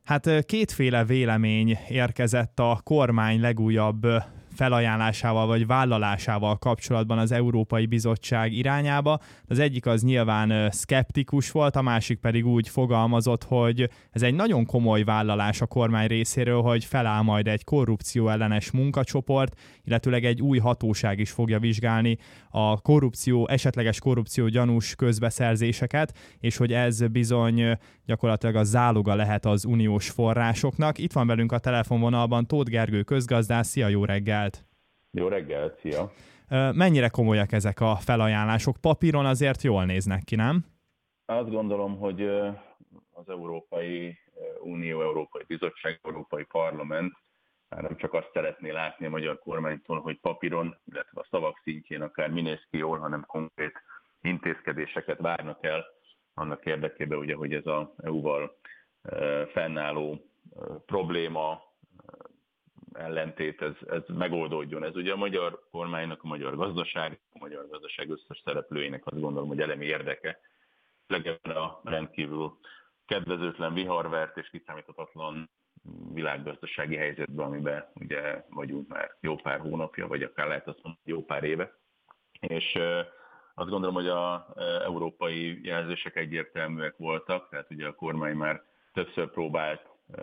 Hát kétféle vélemény érkezett a kormány legújabb felajánlásával vagy vállalásával kapcsolatban az Európai Bizottság irányába. Az egyik az nyilván szkeptikus volt, a másik pedig úgy fogalmazott, hogy ez egy nagyon komoly vállalás a kormány részéről, hogy feláll majd egy korrupcióellenes munkacsoport, illetőleg egy új hatóság is fogja vizsgálni a esetleges korrupció gyanús közbeszerzéseket, és hogy ez bizony gyakorlatilag a záloga lehet az uniós forrásoknak. Itt van velünk a telefonvonalban Tóth Gergő közgazdász. Szia, jó reggelt! Jó reggelt, szia! Mennyire komolyak ezek a felajánlások? Papíron azért jól néznek ki, nem? Azt gondolom, hogy az Európai Unió, Európai Bizottság, Európai Parlament már nem csak azt szeretné látni a magyar kormánytól, hogy papíron, illetve a szavak szintjén akár mi néz ki jól, hanem konkrét intézkedéseket várnak el annak érdekében, ugye, hogy ez az EU-val fennálló probléma, ellentét, ez megoldódjon. Ez ugye a magyar kormánynak, a magyar gazdaság összes szereplőinek azt gondolom, hogy elemi érdeke. Legalább a rendkívül kedvezőtlen, viharvert és kiszámíthatatlan világgazdasági helyzetben, amiben ugye vagyunk már jó pár hónapja, vagy akár lehet azt mondani, jó pár éve. És azt gondolom, hogy az európai jelzések egyértelműek voltak, tehát ugye a kormány már többször próbált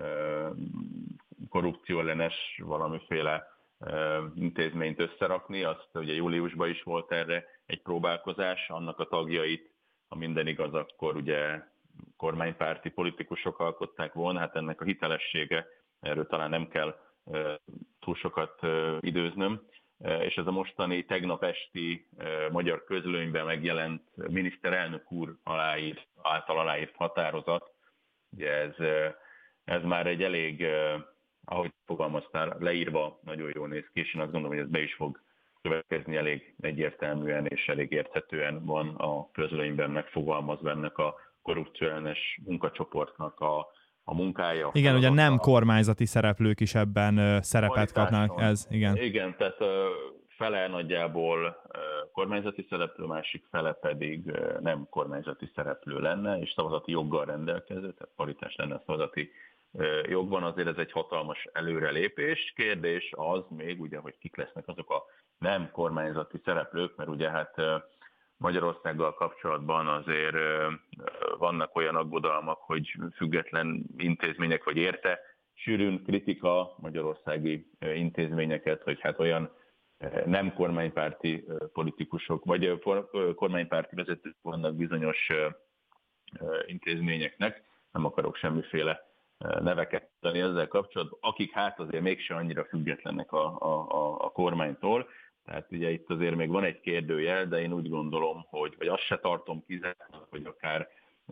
korrupcióellenes valamiféle intézményt összerakni, azt ugye júliusban is volt erre egy próbálkozás, annak a tagjait, ha minden igaz, akkor ugye kormánypárti politikusok alkották volna, hát ennek a hitelessége, erről talán nem kell túl sokat időznöm, és ez a mostani tegnap esti magyar közlönyben megjelent miniszterelnök úr által aláírt határozat, ugye ez már egy elég, ahogy fogalmaztál, leírva nagyon jól néz ki, és én azt gondolom, hogy ez be is fog következni, elég egyértelműen és elég érthetően van a közlönyben megfogalmazva ennek a korrupcióellenes munkacsoportnak a munkája. Igen, ugye nem kormányzati szereplők is ebben szerepet kapnak. Igen, tehát fele nagyjából kormányzati szereplő, másik fele pedig nem kormányzati szereplő lenne, és szavazati joggal rendelkező, tehát paritás lenne a szavazati jogban, azért ez egy hatalmas előrelépés. Kérdés az még, ugye, hogy kik lesznek azok a nem kormányzati szereplők, mert ugye hát Magyarországgal kapcsolatban azért vannak olyan aggodalmak, hogy független intézmények, vagy érte sűrűn kritika magyarországi intézményeket, hogy hát olyan nem kormánypárti politikusok, vagy kormánypárti vezetők vannak bizonyos intézményeknek, nem akarok semmiféle neveket tenni ezzel kapcsolatban, akik hát azért mégsem annyira függetlenek a kormánytól. Tehát ugye itt azért még van egy kérdőjel, de én úgy gondolom, vagy azt se tartom kizártnak, hogy akár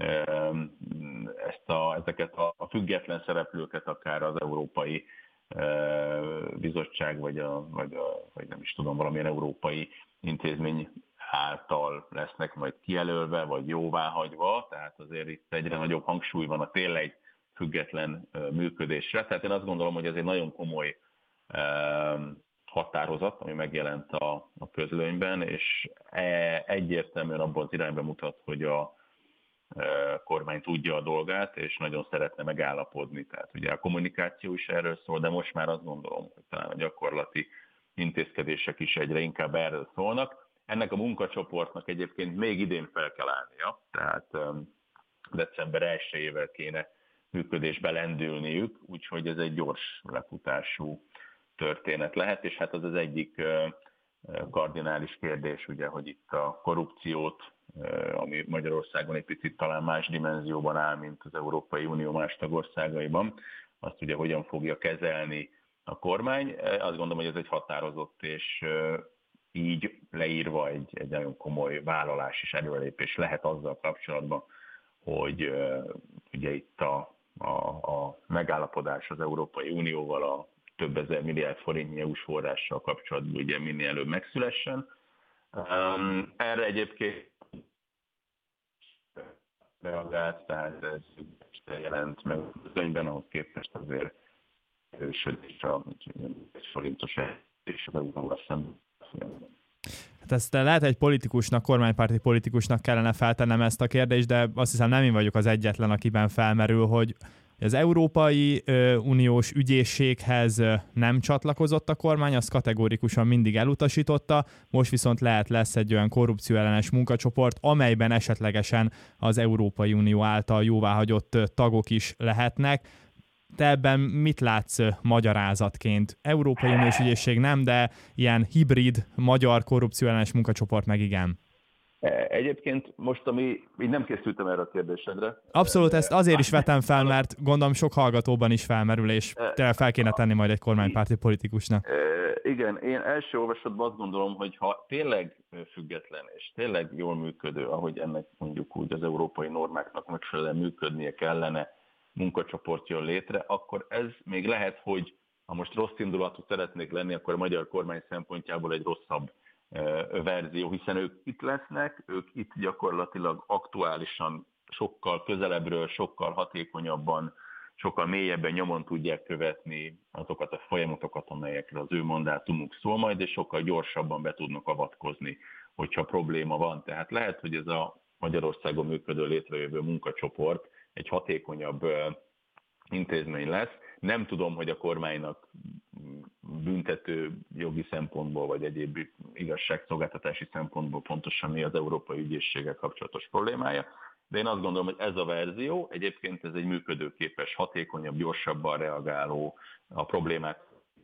ezeket a független szereplőket akár az Európai Bizottság, vagy nem is tudom, valamilyen európai intézmény által lesznek majd kijelölve, vagy jóváhagyva, tehát azért itt egyre nagyobb hangsúly van a tényleg független működésre. Tehát én azt gondolom, hogy ez egy nagyon komoly határozat, ami megjelent a közlönyben, és egyértelműen abban az irányba mutat, hogy a kormány tudja a dolgát, és nagyon szeretne megállapodni. Tehát ugye a kommunikáció is erről szól, de most már azt gondolom, hogy talán a gyakorlati intézkedések is egyre inkább erről szólnak. Ennek a munkacsoportnak egyébként még idén fel kell állnia, tehát december 1-ével kéne működésbe lendülniük, úgyhogy ez egy gyors lefutású történet lehet, és hát az egyik kardinális kérdés, ugye, hogy itt a korrupciót, ami Magyarországon egy picit talán más dimenzióban áll, mint az Európai Unió más tagországaiban, azt ugye hogyan fogja kezelni a kormány. Azt gondolom, hogy ez egy határozott és így leírva egy nagyon komoly vállalás és előrelépés lehet azzal kapcsolatban, hogy ugye itt a megállapodás az Európai Unióval a több ezer milliárd forintnyi EU-s forrással kapcsolatban ugye minél előbb megszülessen. Erre egyébként reagált, tehát ez jelent meg a könyvben, ahhoz képest azért erősödés a forintos és az EU-val szemben. Hát ezt lehet egy politikusnak, kormánypárti politikusnak kellene feltennem ezt a kérdést, de azt hiszem nem én vagyok az egyetlen, akiben felmerül, hogy Az Európai Uniós ügyészséghez nem csatlakozott a kormány, azt kategórikusan mindig elutasította, most viszont lesz egy olyan korrupcióellenes munkacsoport, amelyben esetlegesen az Európai Unió által jóváhagyott tagok is lehetnek. Te ebben mit látsz magyarázatként? Európai Uniós ügyészség nem, de ilyen hibrid magyar korrupcióellenes munkacsoport meg igen. Egyébként most, így nem készültem erre a kérdésedre. Abszolút, ezt azért is vetem fel, mert gondolom sok hallgatóban is felmerül, és tényleg fel kéne tenni majd egy kormánypárti politikusnak. Igen, én első olvasatban azt gondolom, hogy ha tényleg független és tényleg jól működő, ahogy ennek mondjuk úgy az európai normáknak megfelelően működnie kellene, munkacsoport jön létre, akkor ez még lehet, hogy ha most rossz indulatú szeretnék lenni, akkor a magyar kormány szempontjából egy rosszabb verzió, hiszen ők itt lesznek, ők itt gyakorlatilag aktuálisan sokkal közelebbről, sokkal hatékonyabban, sokkal mélyebben nyomon tudják követni azokat a folyamatokat, amelyekre az ő mandátumuk szól majd, és sokkal gyorsabban be tudnak avatkozni, hogyha probléma van. Tehát lehet, hogy ez a Magyarországon működő létrejövő munkacsoport egy hatékonyabb intézmény lesz. Nem tudom, hogy a kormánynak büntető jogi szempontból, vagy egyéb igazságszolgáltatási szempontból pontosan mi az Európai Ügyészséggel kapcsolatos problémája, de én azt gondolom, hogy ez a verzió, egyébként ez egy működőképes, hatékonyabb, gyorsabban reagáló a problémák.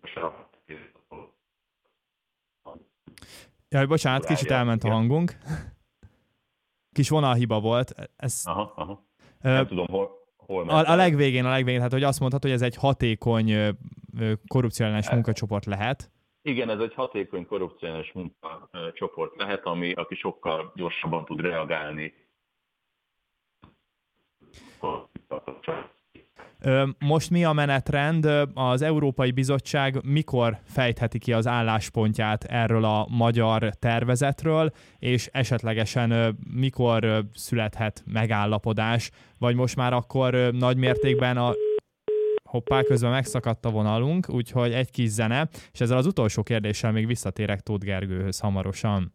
Jaj, bocsánat, kicsit elment a hangunk. Kis vonalhiba volt. Aha. Nem tudom, hol a legvégén, tehát hogy azt mondhatod, hogy ez egy hatékony korrupcióellenes munkacsoport lehet. Igen, ez egy hatékony korrupcióellenes munkacsoport lehet, aki sokkal gyorsabban tud reagálni. Most mi a menetrend? Az Európai Bizottság mikor fejtheti ki az álláspontját erről a magyar tervezetről, és esetlegesen mikor születhet megállapodás, vagy most már akkor nagy mértékben Hoppá, közben megszakadt a vonalunk, úgyhogy egy kis zene, és ezzel az utolsó kérdéssel még visszatérek Tóth Gergőhöz hamarosan.